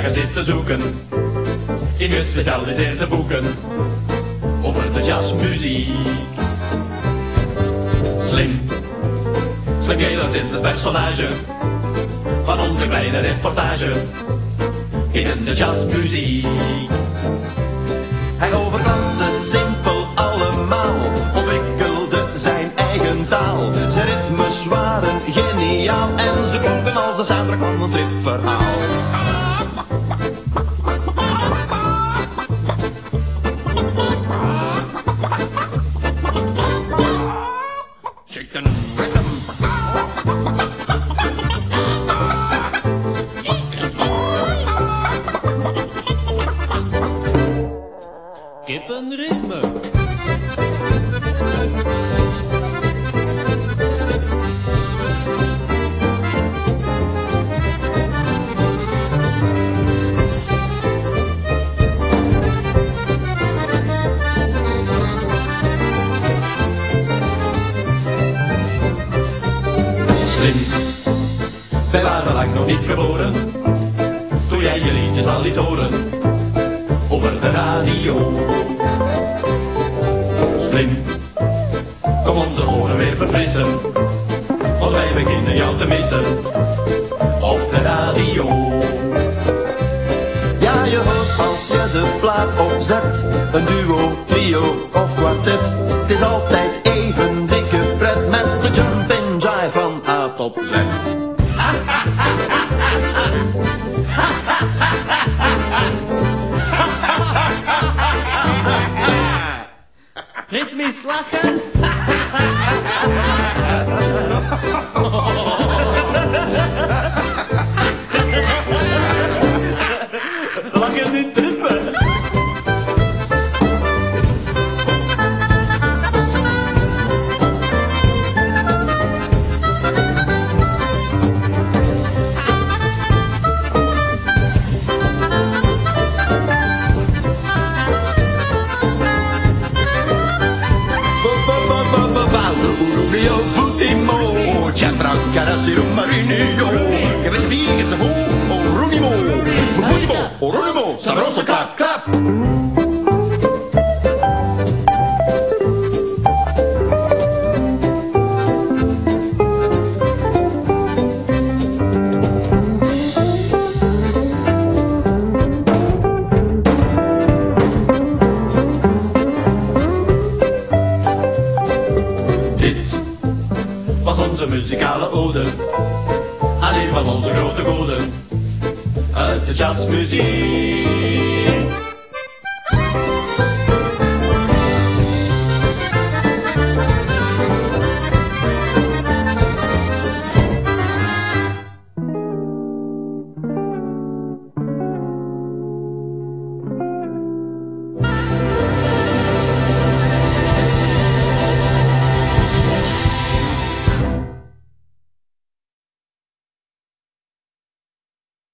lekker zitten zoeken in gespecialiseerde boeken over de jazzmuziek. Slim, Slim Gaillard is het personage van onze kleine reportage in de jazzmuziek. Hij overklast ze simpel allemaal, ontwikkelde zijn eigen taal. Zijn ritmes waren geniaal en ze klonken als de soundtrack van een stripverhaal. Kippenritme. Slim, wij waren lang nog niet geboren toen jij je liedjes al liet horen over de radio. Slim, kom onze oren weer verfrissen, want wij beginnen jou te missen op de radio. Ja, je hoort als je de plaat opzet, een duo, trio of kwartet. Het is altijd even dikke pret met de jump and jive van A tot Z. Ritmisch lachen. Lachen in het ritme. Que ves bien, que se fue, o runimo, o runimo, sabroso, clap, clap. Dit was onze muzikale ode aan een van onze grote goden uit de jazzmuziek.